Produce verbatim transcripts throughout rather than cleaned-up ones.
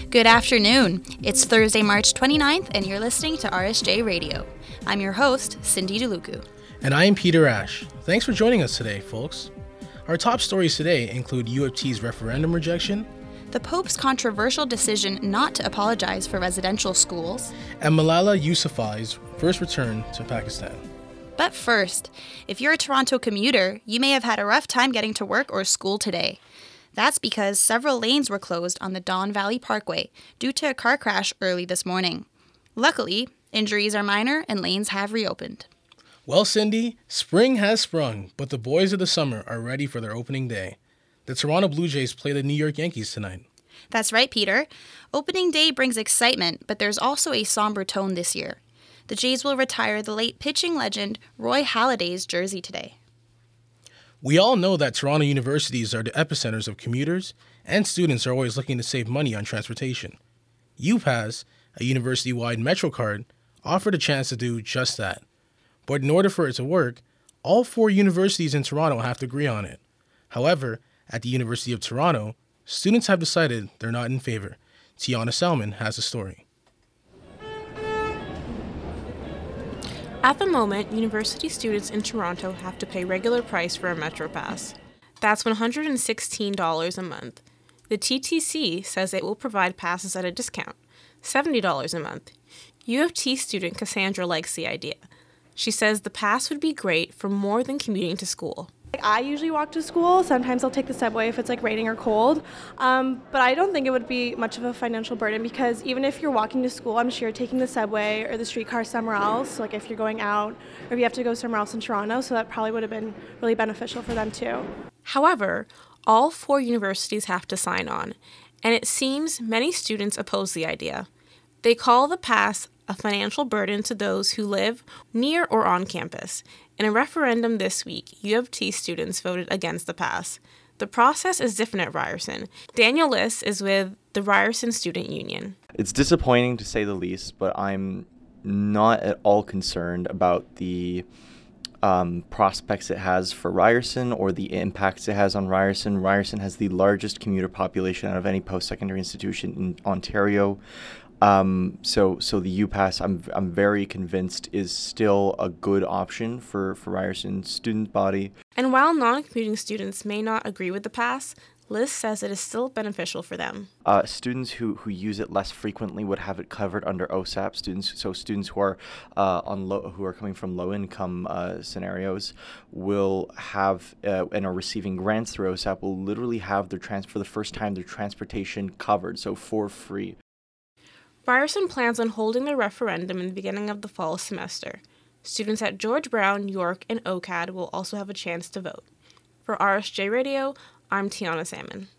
Good afternoon. It's Thursday, March twenty-ninth, and you're listening to R S J Radio. I'm your host, Cindy DeLucu. And I am Peter Ash. Thanks for joining us today, folks. Our top stories today include U of T's referendum rejection, the Pope's controversial decision not to apologize for residential schools, and Malala Yousafzai's first return to Pakistan. But first, if you're a Toronto commuter, you may have had a rough time getting to work or school today. That's because several lanes were closed on the Don Valley Parkway due to a car crash early this morning. Luckily, injuries are minor and lanes have reopened. Well, Cindy, spring has sprung, but the boys of the summer are ready for their opening day. The Toronto Blue Jays play the New York Yankees tonight. That's right, Peter. Opening day brings excitement, but there's also a somber tone this year. The Jays will retire the late pitching legend Roy Halladay's jersey today. We all know that Toronto universities are the epicenters of commuters, and students are always looking to save money on transportation. UPass, a university-wide MetroCard, offered a chance to do just that. But in order for it to work, all four universities in Toronto have to agree on it. However, at the University of Toronto, students have decided they're not in favor. Tiana Salmon has a story. At the moment, university students in Toronto have to pay regular price for a Metro Pass. That's one hundred sixteen dollars a month. The T T C says it will provide passes at a discount, seventy dollars a month. U of T student Cassandra likes the idea. She says the pass would be great for more than commuting to school. I usually walk to school. Sometimes I'll take the subway if it's like raining or cold. Um, but I don't think it would be much of a financial burden because even if you're walking to school, I'm sure you're taking the subway or the streetcar somewhere else, like if you're going out or if you have to go somewhere else in Toronto. So that probably would have been really beneficial for them too. However, all four universities have to sign on, and it seems many students oppose the idea. They call the pass a financial burden to those who live near or on campus. In a referendum this week, U of T students voted against the pass. The process is different at Ryerson. Daniel Liss is with the Ryerson Student Union. It's disappointing to say the least, but I'm not at all concerned about the um, prospects it has for Ryerson or the impacts it has on Ryerson. Ryerson has the largest commuter population out of any post-secondary institution in Ontario. Um, so, so the UPass, I'm, I'm very convinced, is still a good option for, for Ryerson's student body. And while non-commuting students may not agree with the pass, Liz says it is still beneficial for them. Uh, students who, who use it less frequently would have it covered under O S A P. Students, so students who are uh, on low, who are coming from low-income uh, scenarios will have uh, and are receiving grants through O S A P will literally have their trans for the first time their transportation covered, so for free. Ryerson plans on holding the referendum in the beginning of the fall semester. Students at George Brown, York, and O C A D will also have a chance to vote. For R S J Radio, I'm Tiana Salmon.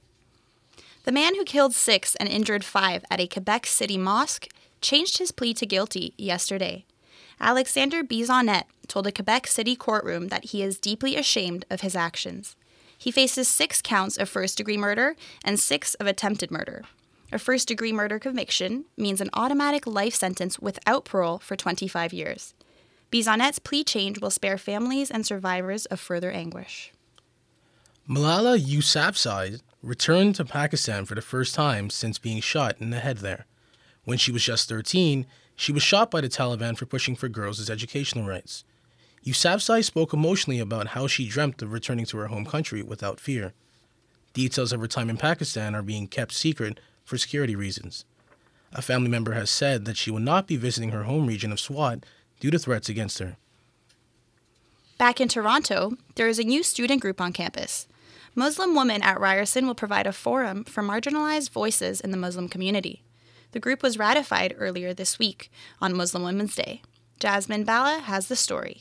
The man who killed six and injured five at a Quebec City mosque changed his plea to guilty yesterday. Alexander Bisonnet told a Quebec City courtroom that he is deeply ashamed of his actions. He faces six counts of first-degree murder and six of attempted murder. A first-degree murder conviction means an automatic life sentence without parole for twenty-five years. Bisonnet's plea change will spare families and survivors of further anguish. Malala Yousafzai returned to Pakistan for the first time since being shot in the head there. When she was just thirteen, she was shot by the Taliban for pushing for girls' educational rights. Yousafzai spoke emotionally about how she dreamt of returning to her home country without fear. Details of her time in Pakistan are being kept secret for security reasons. A family member has said that she will not be visiting her home region of Swat due to threats against her. Back in Toronto, there is a new student group on campus. Muslim Women at Ryerson will provide a forum for marginalized voices in the Muslim community. The group was ratified earlier this week on Muslim Women's Day. Jasmine Bala has the story.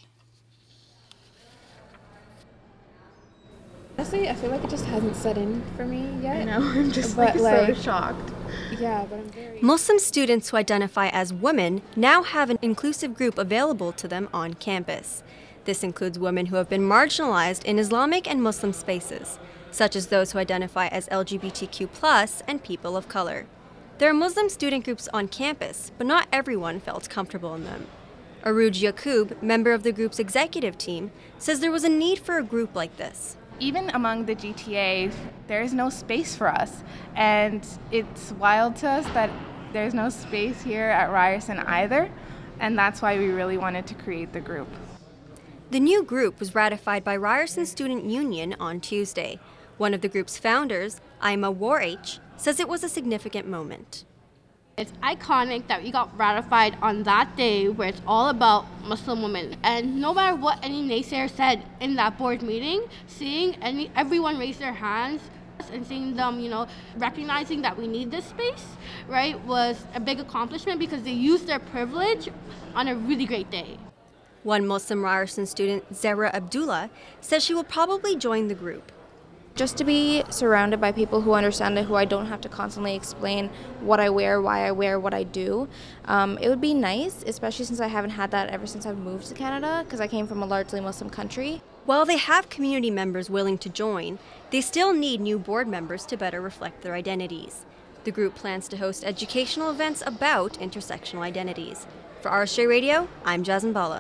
Honestly, I feel like it just hasn't set in for me yet. I know, I'm just but, like, like so shocked. Yeah, but I'm very... Muslim students who identify as women now have an inclusive group available to them on campus. This includes women who have been marginalized in Islamic and Muslim spaces, such as those who identify as L G B T Q plus, and people of color. There are Muslim student groups on campus, but not everyone felt comfortable in them. Aruj Yaqub, member of the group's executive team, says there was a need for a group like this. even among the G T A, there is no space for us. And it's wild to us that there's no space here at Ryerson either. And that's why we really wanted to create the group. The new group was ratified by Ryerson Student Union on Tuesday. One of the group's founders, Ima Warh, says it was a significant moment. It's iconic that we got ratified on that day where it's all about Muslim women. And no matter what any naysayer said in that board meeting, seeing any everyone raise their hands and seeing them, you know, recognizing that we need this space, right, was a big accomplishment because they used their privilege on a really great day. One Muslim Ryerson student, Zara Abdullah, says she will probably join the group. Just to be surrounded by people who understand it, who I don't have to constantly explain what I wear, why I wear what I do. Um, it would be nice, especially since I haven't had that ever since I've moved to Canada, because I came from a largely Muslim country. While they have community members willing to join, they still need new board members to better reflect their identities. The group plans to host educational events about intersectional identities. For R S J Radio, I'm Jasmine Bala.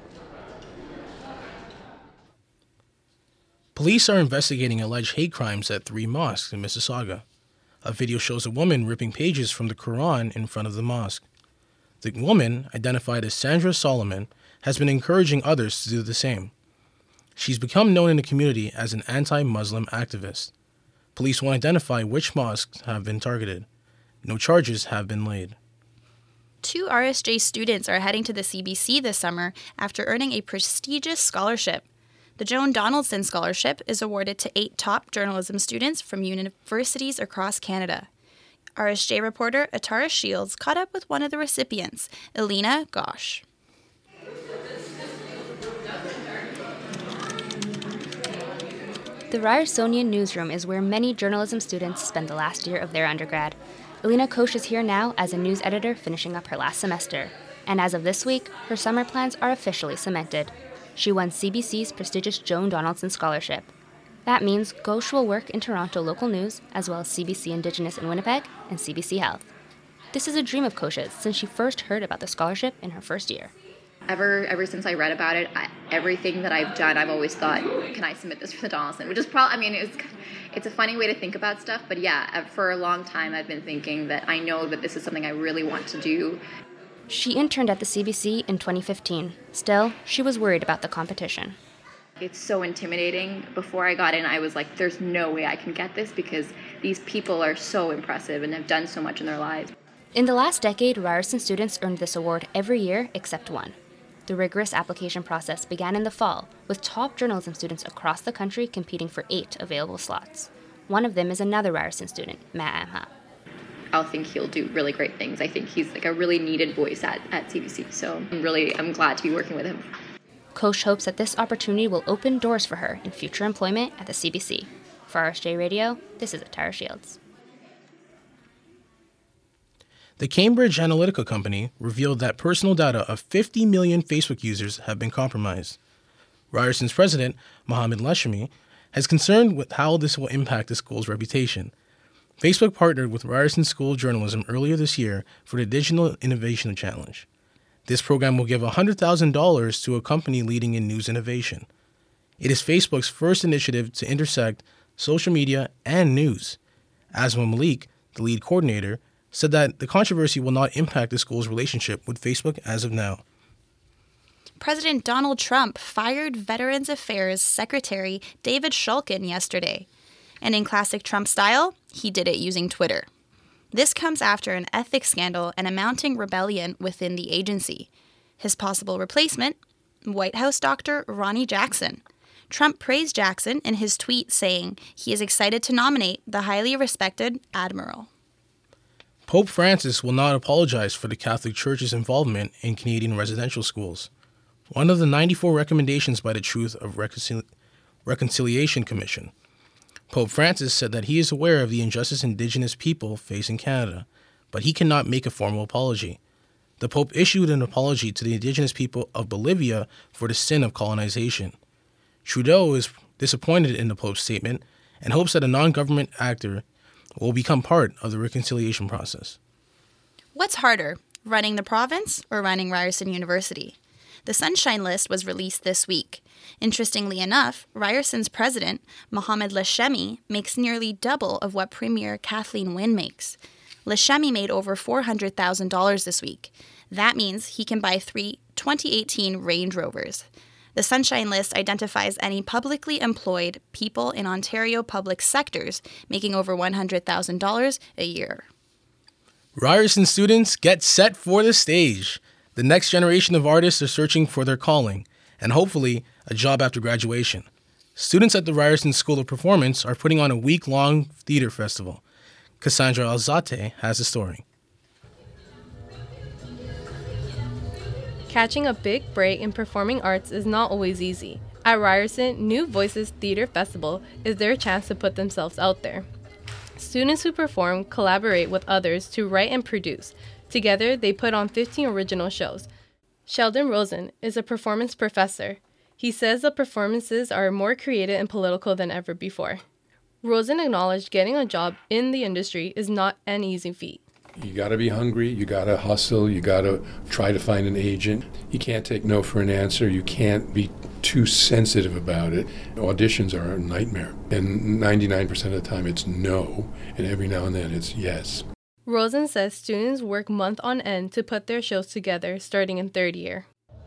Police are investigating alleged hate crimes at three mosques in Mississauga. A video shows a woman ripping pages from the Quran in front of the mosque. The woman, identified as Sandra Solomon, has been encouraging others to do the same. She's become known in the community as an anti-Muslim activist. Police won't identify which mosques have been targeted. No charges have been laid. Two R S J students are heading to the C B C this summer after earning a prestigious scholarship. The Joan Donaldson Scholarship is awarded to eight top journalism students from universities across Canada. R S J reporter Atara Shields caught up with one of the recipients, Elena Gosh. The Ryersonian newsroom is where many journalism students spend the last year of their undergrad. Elena Koch is here now as a news editor finishing up her last semester. And as of this week, her summer plans are officially cemented. She won C B C's prestigious Joan Donaldson Scholarship. That means Ghosh will work in Toronto local news, as well as C B C Indigenous in Winnipeg and C B C Health. This is a dream of Kosh's since she first heard about the scholarship in her first year. Ever ever since I read about it, I, everything that I've done, I've always thought, can I submit this for the Donaldson? Which is probably, I mean, it's, it's a funny way to think about stuff, but yeah, for a long time I've been thinking that I know that this is something I really want to do. She interned at the C B C in twenty fifteen. Still, she was worried about the competition. It's so intimidating. Before I got in, I was like, there's no way I can get this because these people are so impressive and have done so much in their lives. In the last decade, Ryerson students earned this award every year except one. The rigorous application process began in the fall, with top journalism students across the country competing for eight available slots. One of them is another Ryerson student, Matt Amha. I think he'll do really great things. I think he's like a really needed voice at, at C B C, so I'm really I'm glad to be working with him. Koch hopes that this opportunity will open doors for her in future employment at the C B C. For R S J Radio, this is Atara Shields. The Cambridge Analytica company revealed that personal data of fifty million Facebook users have been compromised. Ryerson's president, Mohammed Lashmi, has concern with how this will impact the school's reputation. Facebook partnered with Ryerson School of Journalism earlier this year for the Digital Innovation Challenge. This program will give one hundred thousand dollars to a company leading in news innovation. It is Facebook's first initiative to intersect social media and news. Asma Malik, the lead coordinator, said that the controversy will not impact the school's relationship with Facebook as of now. President Donald Trump fired Veterans Affairs Secretary David Shulkin yesterday. And in classic Trump style, he did it using Twitter. This comes after an ethics scandal and a mounting rebellion within the agency. His possible replacement, White House doctor Ronnie Jackson. Trump praised Jackson in his tweet, saying he is excited to nominate the highly respected admiral. Pope Francis will not apologize for the Catholic Church's involvement in Canadian residential schools. One of the ninety-four recommendations by the Truth of Reconcil- Reconciliation Commission. Pope Francis said that he is aware of the injustice Indigenous people face in Canada, but he cannot make a formal apology. The Pope issued an apology to the Indigenous people of Bolivia for the sin of colonization. Trudeau is disappointed in the Pope's statement and hopes that a non-government actor will become part of the reconciliation process. What's harder, running the province or running Ryerson University? The Sunshine List was released this week. Interestingly enough, Ryerson's president, Mohamed Lashemi, makes nearly double of what Premier Kathleen Wynne makes. Lashemi made over four hundred thousand dollars this week. That means he can buy three twenty eighteen Range Rovers. The Sunshine List identifies any publicly employed people in Ontario public sectors making over one hundred thousand dollars a year. Ryerson students get set for the stage. The next generation of artists are searching for their calling and hopefully a job after graduation. Students at the Ryerson School of Performance are putting on a week-long theater festival. Cassandra Alzate has the story. Catching a big break in performing arts is not always easy. At Ryerson, New Voices Theater Festival is their chance to put themselves out there. Students who perform collaborate with others to write and produce. Together, they put on fifteen original shows. Sheldon Rosen is a performance professor. He says the performances are more creative and political than ever before. Rosen acknowledged getting a job in the industry is not an easy feat. You got to be hungry, you got to hustle, you got to try to find an agent. You can't take no for an answer, you can't be too sensitive about it. Auditions are a nightmare, and ninety-nine percent of the time it's no, and every now and then it's yes. Rosen says students work month on end to put their shows together starting in third year.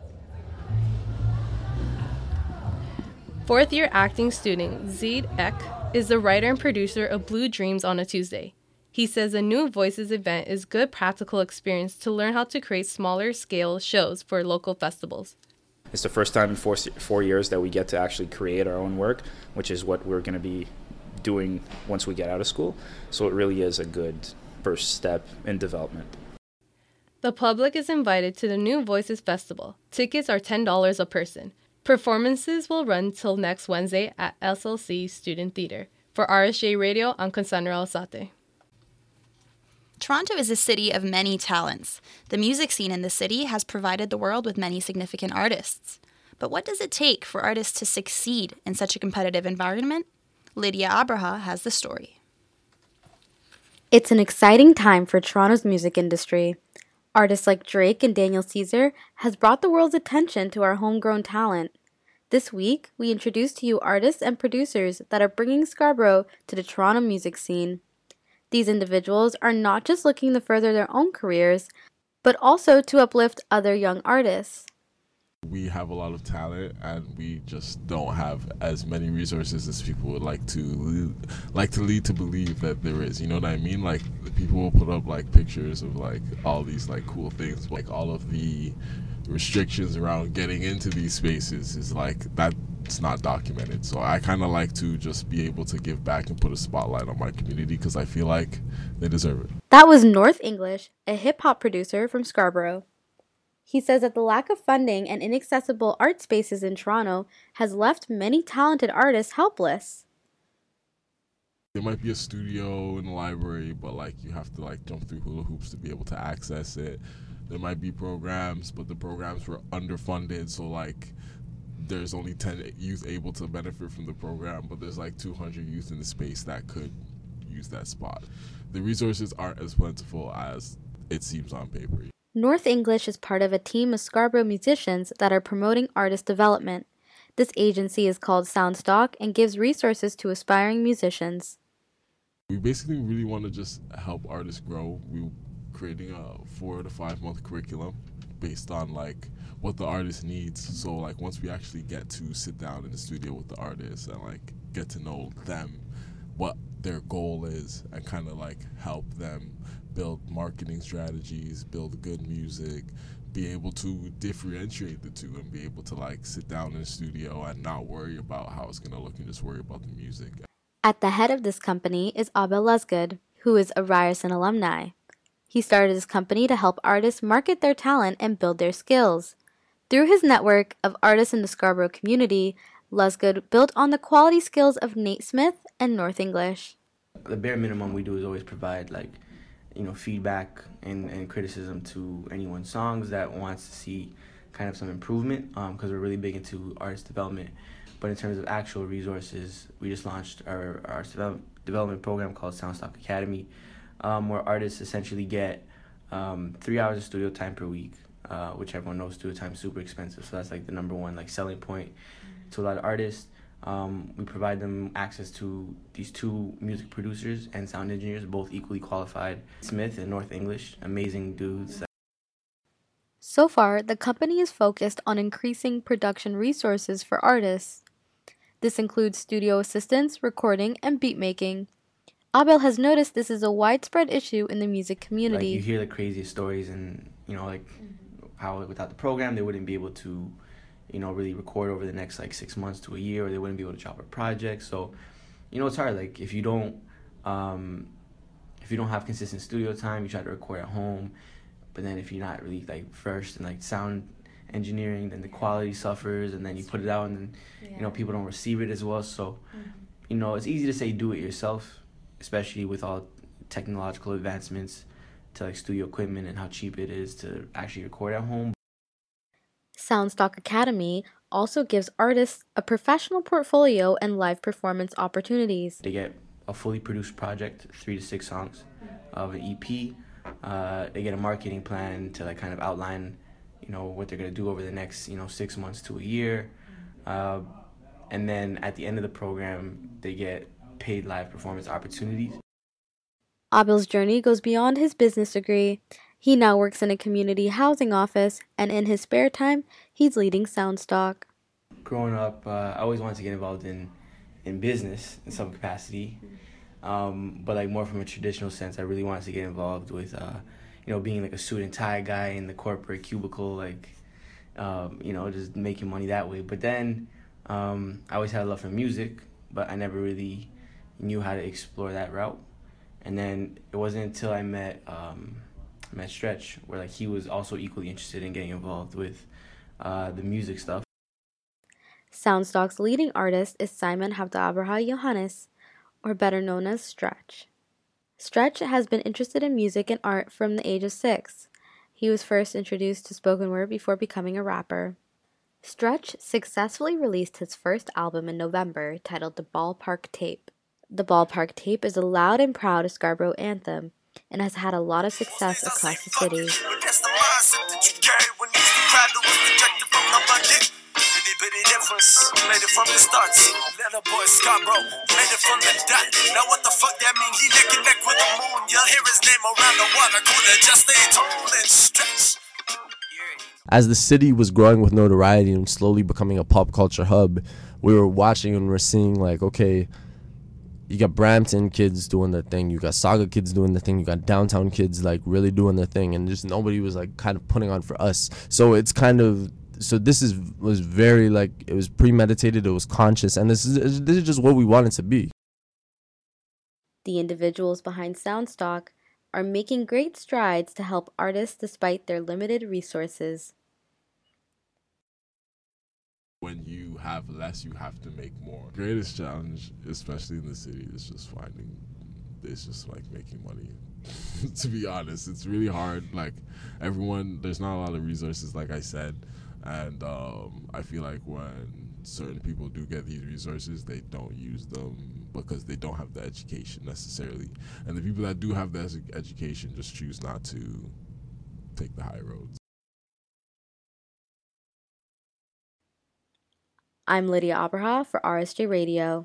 Fourth year acting student Zeid Ek is the writer and producer of Blue Dreams on a Tuesday. He says the New Voices event is good practical experience to learn how to create smaller scale shows for local festivals. It's the first time in four, four years that we get to actually create our own work, which is what we're going to be doing once we get out of school. So it really is a good first step in development. The public is invited to the New Voices Festival. Tickets are ten dollars a person. Performances will run till next Wednesday at S L C Student Theater. For R S J Radio, I'm Cassandra Alzate. Toronto is a city of many talents. The music scene in the city has provided the world with many significant artists. But what does it take for artists to succeed in such a competitive environment? Lydia Abraha has the story. It's an exciting time for Toronto's music industry. Artists like Drake and Daniel Caesar has brought the world's attention to our homegrown talent. This week, we introduce to you artists and producers that are bringing Scarborough to the Toronto music scene. These individuals are not just looking to further their own careers, but also to uplift other young artists. We have a lot of talent, and we just don't have as many resources as people would like to like to lead to believe that there is. You know what I mean? Like, people will put up like pictures of like all these like cool things, like all of the restrictions around getting into these spaces is like that's not documented. So I kind of like to just be able to give back and put a spotlight on my community because I feel like they deserve it. That was North English, a hip-hop producer from Scarborough. He says that the lack of funding and inaccessible art spaces in Toronto has left many talented artists helpless. There might be a studio in the library, but like you have to like jump through hula hoops to be able to access it. There might be programs, but the programs were underfunded, so like there's only ten youth able to benefit from the program, but there's like two hundred youth in the space that could use that spot. The resources aren't as plentiful as it seems on paper. North English is part of a team of Scarborough musicians that are promoting artist development. This agency is called Soundstock and gives resources to aspiring musicians. We basically really want to just help artists grow. We're creating a four to five month curriculum based on like what the artist needs. So like once we actually get to sit down in the studio with the artists and like get to know them, what their goal is, and kind of like help them build marketing strategies, build good music, be able to differentiate the two, and be able to like sit down in the studio and not worry about how it's going to look and just worry about the music. At the head of this company is Abel Lusgood, who is a Ryerson alumni. He started his company to help artists market their talent and build their skills. Through his network of artists in the Scarborough community, Lusgood built on the quality skills of Nate Smith and North English. The bare minimum we do is always provide like you know, feedback and, and criticism to anyone's songs that wants to see kind of some improvement, because um, we're really big into artist development. But in terms of actual resources, we just launched our, our development program called Soundstock Academy, um, where artists essentially get um, three hours of studio time per week. uh, which everyone knows studio time is super expensive. So that's like the number one like selling point to a lot of artists. Um, we provide them access to these two music producers and sound engineers, both equally qualified. Smith and North English, amazing dudes. So far, the company is focused on increasing production resources for artists. This includes studio assistance, recording, and beat making. Abel has noticed this is a widespread issue in the music community. Like, you hear the craziest stories, and you know, like how without the program they wouldn't be able to, you know, really record over the next like six months to a year, or they wouldn't be able to drop a project. So, you know, it's hard. Like if you don't, um, if you don't have consistent studio time, you try to record at home. But then if you're not really like versed in like sound engineering, then the quality suffers, and then you put it out, and then yeah. you know people don't receive it as well. So, mm-hmm. you know, it's easy to say do it yourself, especially with all technological advancements to like studio equipment and how cheap it is to actually record at home. Soundstock Academy also gives artists a professional portfolio and live performance opportunities. They get a fully produced project, three to six songs of an E P. Uh, they get a marketing plan to like kind of outline, you know, what they're gonna do over the next, you know, six months to a year, uh, and then at the end of the program, they get paid live performance opportunities. Abel's journey goes beyond his business degree. He now works in a community housing office, and in his spare time, he's leading Soundstock. Growing up, uh, I always wanted to get involved in, in business in some capacity. Um, but like more from a traditional sense, I really wanted to get involved with, uh, you know, being like a suit and tie guy in the corporate cubicle, like, um, you know, just making money that way. But then um, I always had a love for music, but I never really knew how to explore that route. And then it wasn't until I met um, met Stretch, where like he was also equally interested in getting involved with uh, the music stuff. Soundstock's leading artist is Simon Habda Johannes, or better known as Stretch. Stretch has been interested in music and art from the age of six. He was first introduced to spoken word before becoming a rapper. Stretch successfully released his first album in November, titled The Ballpark Tape. The Ballpark Tape is a loud and proud Scarborough anthem and has had a lot of success across the city. Made it from the starts. Little boy Scarborough, made it from the dot. Now what the fuck that mean? He neck and neck with the moon. You'll hear his name around the water cooler. Just stay tuned and stretch. As the city was growing with notoriety and slowly becoming a pop culture hub, we were watching and we're seeing like, okay, you got Brampton kids doing their thing, you got Saga kids doing their thing, you got downtown kids like really doing their thing, and just nobody was like kind of putting on for us. So it's kind of So this is was very like it was premeditated, it was conscious, and this is this is just what we wanted to be. The individuals behind Soundstock are making great strides to help artists despite their limited resources. When you have less, you have to make more. Greatest challenge, especially in the city, is just finding. It's just like making money. To be honest, it's really hard. Like everyone, there's not a lot of resources, like I said. And um, I feel like when certain people do get these resources, they don't use them because they don't have the education necessarily. And the people that do have the education just choose not to take the high roads. I'm Lydia Abraha for R S J Radio.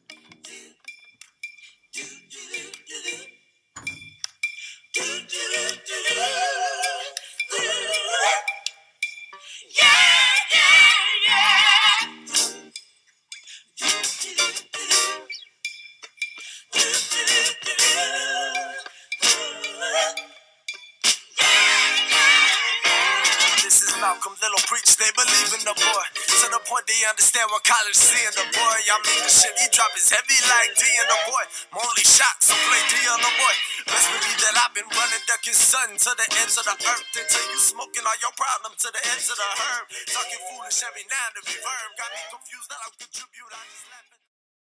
Little preach, they believe in the boy. To the point they understand what college seeing the boy. I mean the shit he drop is heavy like D and the boy. My only shot, so play D on the boy. Best believe that I've been running ducking sun to the ends of the earth until you smoking all your problem to the ends of the herb. Talking foolish every now and every verb. Got me confused that I'll contribute. I just laughing.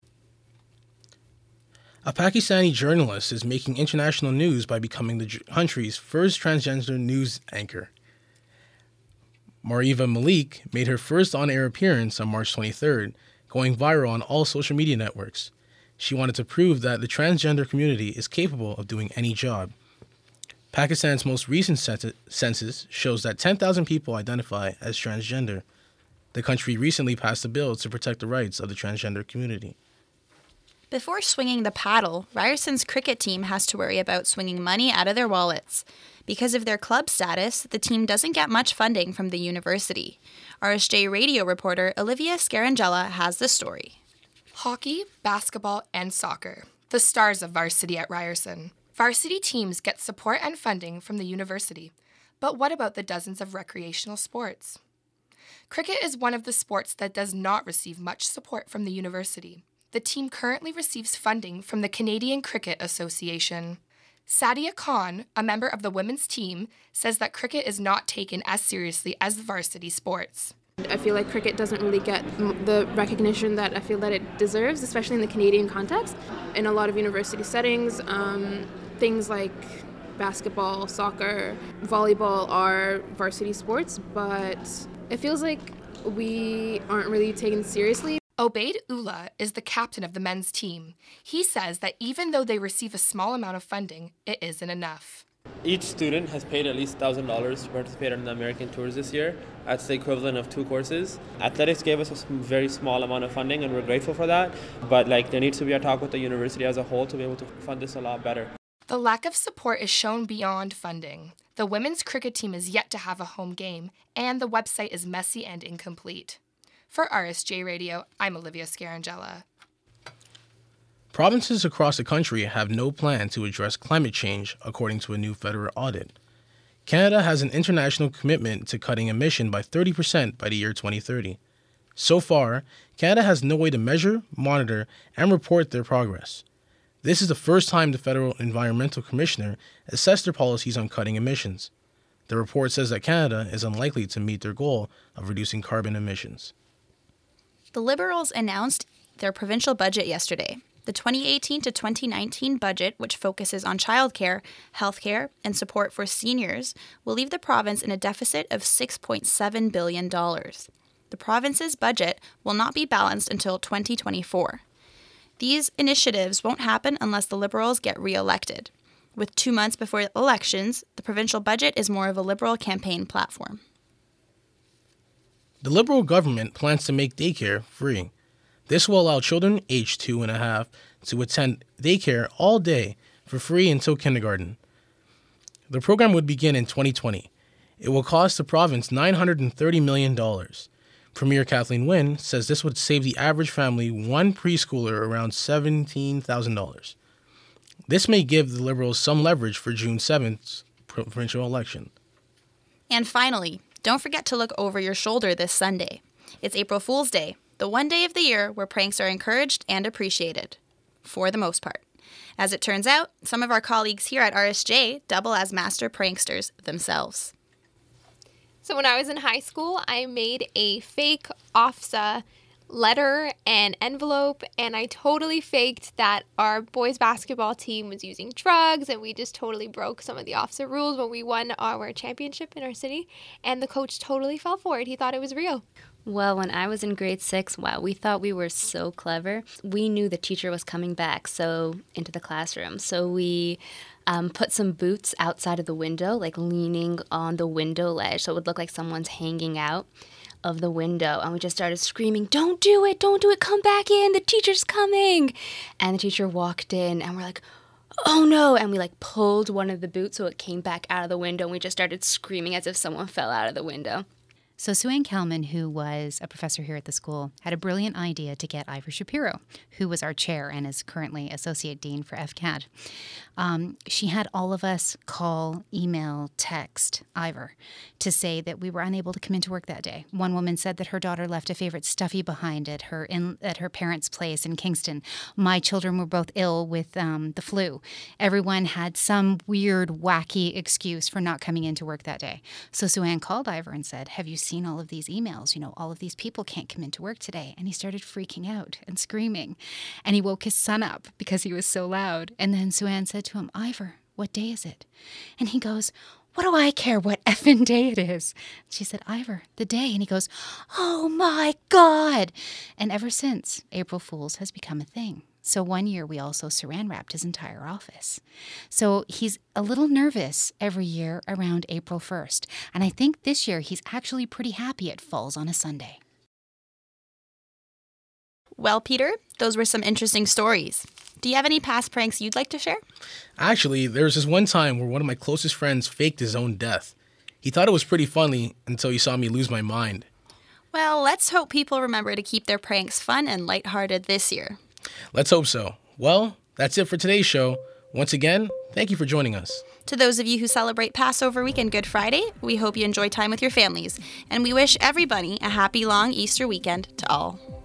A Pakistani journalist is making international news by becoming the country's first transgender news anchor. Mariva Malik made her first on-air appearance on March twenty-third, going viral on all social media networks. She wanted to prove that the transgender community is capable of doing any job. Pakistan's most recent census shows that ten thousand people identify as transgender. The country recently passed a bill to protect the rights of the transgender community. Before swinging the paddle, Ryerson's cricket team has to worry about swinging money out of their wallets. Because of their club status, the team doesn't get much funding from the university. R S J radio reporter Olivia Scarangella has the story. Hockey, basketball, and soccer, the stars of varsity at Ryerson. Varsity teams get support and funding from the university. But what about the dozens of recreational sports? Cricket is one of the sports that does not receive much support from the university. The team currently receives funding from the Canadian Cricket Association. Sadia Khan, a member of the women's team, says that cricket is not taken as seriously as the varsity sports. I feel like cricket doesn't really get the recognition that I feel that it deserves, especially in the Canadian context. In a lot of university settings, um, things like basketball, soccer, volleyball are varsity sports, but it feels like we aren't really taken seriously. Obaid Ullah is the captain of the men's team. He says that even though they receive a small amount of funding, it isn't enough. Each student has paid at least one thousand dollars to participate in the American Tours this year. That's the equivalent of two courses. Athletics gave us a very small amount of funding, and we're grateful for that. But like, there needs to be a talk with the university as a whole to be able to fund this a lot better. The lack of support is shown beyond funding. The women's cricket team is yet to have a home game, and the website is messy and incomplete. For R S J Radio, I'm Olivia Scarangella. Provinces across the country have no plan to address climate change, according to a new federal audit. Canada has an international commitment to cutting emission by thirty percent by the year twenty thirty. So far, Canada has no way to measure, monitor, and report their progress. This is the first time the Federal Environmental Commissioner assessed their policies on cutting emissions. The report says that Canada is unlikely to meet their goal of reducing carbon emissions. The Liberals announced their provincial budget yesterday. The twenty eighteen to twenty nineteen budget, which focuses on childcare, healthcare, and support for seniors, will leave the province in a deficit of six point seven billion dollars. The province's budget will not be balanced until twenty twenty-four. These initiatives won't happen unless the Liberals get re-elected. With two months before elections, the provincial budget is more of a Liberal campaign platform. The Liberal government plans to make daycare free. This will allow children aged two and a half to attend daycare all day for free until kindergarten. The program would begin in twenty twenty. It will cost the province nine hundred thirty million dollars. Premier Kathleen Wynne says this would save the average family one preschooler around seventeen thousand dollars. This may give the Liberals some leverage for June seventh's provincial election. And finally, don't forget to look over your shoulder this Sunday. It's April Fool's Day, the one day of the year where pranks are encouraged and appreciated, for the most part. As it turns out, some of our colleagues here at R S J double as master pranksters themselves. So when I was in high school, I made a fake O F S A letter and envelope, and I totally faked that our boys basketball team was using drugs, and we just totally broke some of the O F S A rules when we won our championship in our city, and the coach totally fell for it. He thought it was real. Well, when I was in grade six, wow, we thought we were so clever. We knew the teacher was coming back so into the classroom. So we um, put some boots outside of the window, like leaning on the window ledge, so it would look like someone's hanging out of the window. And we just started screaming, "Don't do it, don't do it, come back in, the teacher's coming." And the teacher walked in, and we're like, "Oh no," and we like pulled one of the boots so it came back out of the window, and we just started screaming as if someone fell out of the window. So Sue-Ann Kalman, who was a professor here at the school, had a brilliant idea to get Ivor Shapiro, who was our chair and is currently Associate Dean for F C A D. Um, she had all of us call, email, text Ivor to say that we were unable to come into work that day. One woman said that her daughter left a favorite stuffy behind at her in, at her parents' place in Kingston. My children were both ill with um, the flu. Everyone had some weird, wacky excuse for not coming into work that day. So Sue-Ann called Ivor and said, "Have you seen all of these emails? You know, all of these people can't come into work today." And he started freaking out and screaming. And he woke his son up because he was so loud. And then Sue-Ann said to him, "Ivor, what day is it?" And he goes, "What do I care what effing day it is?" She said, "Ivor, the day." And he goes, "Oh my God." And ever since, April Fool's has become a thing. So one year we also saran wrapped his entire office. So he's a little nervous every year around April first. And I think this year he's actually pretty happy it falls on a Sunday. Well, Peter, those were some interesting stories. Do you have any past pranks you'd like to share? Actually, there was this one time where one of my closest friends faked his own death. He thought it was pretty funny until he saw me lose my mind. Well, let's hope people remember to keep their pranks fun and lighthearted this year. Let's hope so. Well, that's it for today's show. Once again, thank you for joining us. To those of you who celebrate Passover week and Good Friday, we hope you enjoy time with your families, and we wish everybody a happy long Easter weekend to all.